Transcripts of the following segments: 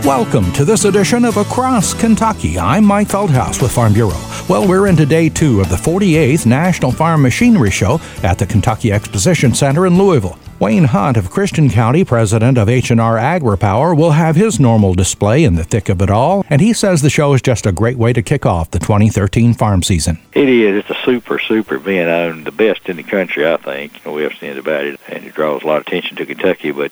Welcome to this edition of Across Kentucky. I'm Mike Feldhaus with Farm Bureau. Well, we're into day 2 of the 48th National Farm Machinery Show at the Kentucky Exposition Center in Louisville. Wayne Hunt of Christian County, president of H&R AgriPower, will have his normal display in the thick of it all, and he says the show is just a great way to kick off the 2013 farm season. It is. It's a super event, the best in the country, I think. We have seen about it, and it draws a lot of attention to Kentucky, but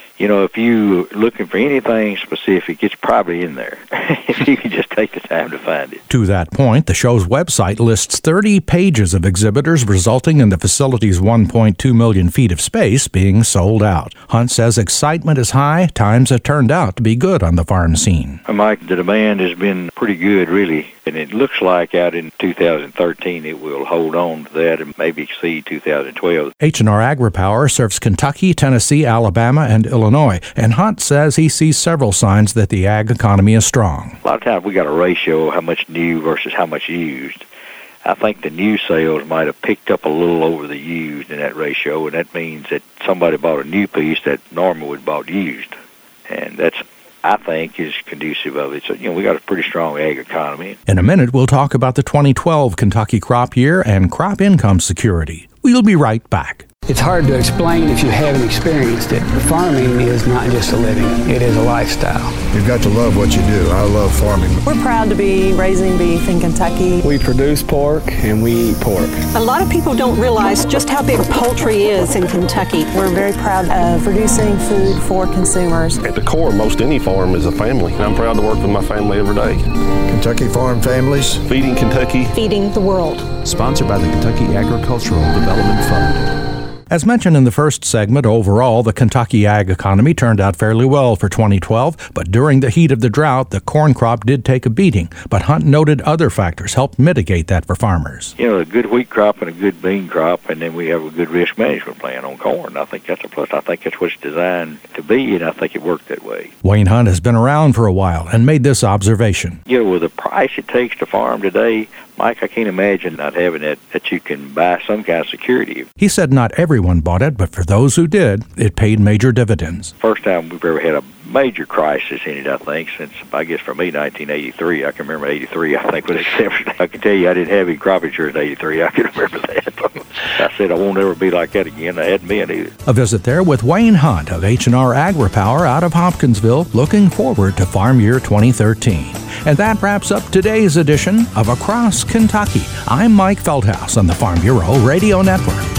if you're looking for anything specific, it's probably in there, if you can just take the time to find it. To that point, the show's website lists 30 pages of exhibitors, resulting in the facility's 1.2 million feet of space being sold out. Hunt says excitement is high. Times have turned out to be good on the farm scene. Mike, the demand has been pretty good, really, and it looks like out in 2013 it will hold on to that and maybe exceed 2012. H&R AgriPower serves Kentucky, Tennessee, Alabama, and Illinois, and Hunt says he sees several signs that the ag economy is strong. A lot of times we got a ratio of how much new versus how much used. I think the new sales might have picked up a little over the used in that ratio, and that means that somebody bought a new piece that normally would have bought used, and that's, I think, is conducive of it. So, we got a pretty strong ag economy. In a minute, we'll talk about the 2012 Kentucky crop year and crop income security. We'll be right back. It's hard to explain if you haven't experienced it. Farming is not just a living, it is a lifestyle. You've got to love what you do. I love farming. We're proud to be raising beef in Kentucky. We produce pork and we eat pork. A lot of people don't realize just how big poultry is in Kentucky. We're very proud of producing food for consumers. At the core, most any farm is a family. I'm proud to work with my family every day. Kentucky Farm Families. Feeding Kentucky. Feeding the world. Sponsored by the Kentucky Agricultural Development Fund. As mentioned in the first segment, overall, the Kentucky ag economy turned out fairly well for 2012, but during the heat of the drought, the corn crop did take a beating. But Hunt noted other factors helped mitigate that for farmers. A good wheat crop and a good bean crop, and then we have a good risk management plan on corn. I think that's a plus. I think that's what it's designed to be, and I think it worked that way. Wayne Hunt has been around for a while and made this observation. With the price it takes to farm today, Mike, I can't imagine not having it, that you can buy some kind of security. He said not everyone bought it, but for those who did, it paid major dividends. First time we've ever had a major crisis in it, I think, since, I guess for me, 1983. I can remember 83, I think, was exception. I can tell you I didn't have any crop insurance in 83. I can remember that. I said I won't ever be like that again. I hadn't been either. A visit there with Wayne Hunt of H&R AgriPower out of Hopkinsville, looking forward to Farm Year 2013. And that wraps up today's edition of Across Kentucky. I'm Mike Feldhaus on the Farm Bureau Radio Network.